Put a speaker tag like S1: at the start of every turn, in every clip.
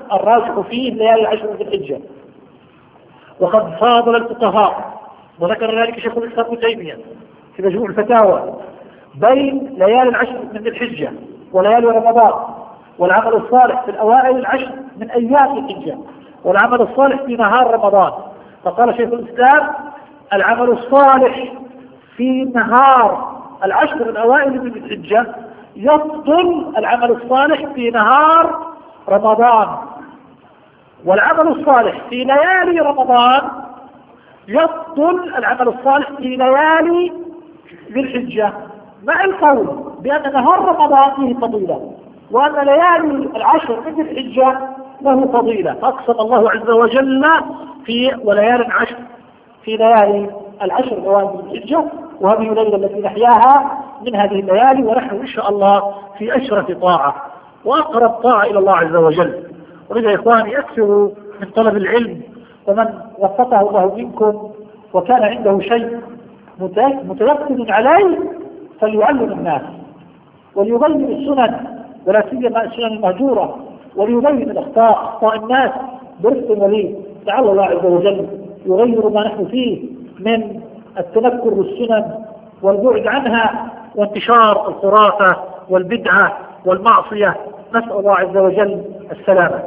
S1: الراجح فيه ليالي العشر من ذي الحجة، وقد فاضل الفقهاء وذكر ذلك شيخ الإسلام ابن تيمية في مجموع الفتاوى بين ليالي العشر من ذي الحجة وليالي رمضان، والعمل الصالح في الأوائل العشر من أيام الحجة، والعمل الصالح في نهار رمضان. فقال شيخ الإسلام: العمل الصالح في نهار العشر الأوائل من الحجة يفضل العمل الصالح في نهار رمضان، والعمل الصالح في ليالي رمضان يفضل العمل الصالح في ليالي ذي الحجة، مع القول بأن نهار رمضان فيه فضيلة، وأن ليالي العشر من ذي الحجة له فضيلة. فأقسم الله عز وجل في وليالي العشر في ليالي العشر الأوائل من الحجة، وهذه الليلة التي نحياها من هذه الليالي، ونحن إن شاء الله في أشرف طاعة وأقرب طاعة إلى الله عز وجل. ولذا يا إخواني أكثروا من طلب العلم، ومن وفقه الله منكم وكان عنده شيء متيقن عليه فليعلم الناس وليبين السنن، ولا سيما السنن المهجورة، وليبين أخطاء الناس برفق ولي، لعل الله عز وجل يغير ما نحن فيه من التنكر بالسنن والبعد عنها وانتشار الخرافة والبدعة والمعصية. نسأل الله عز وجل السلامة.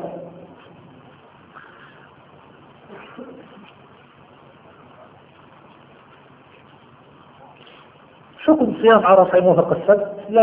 S1: حكم صيام عرفة موافق السبت؟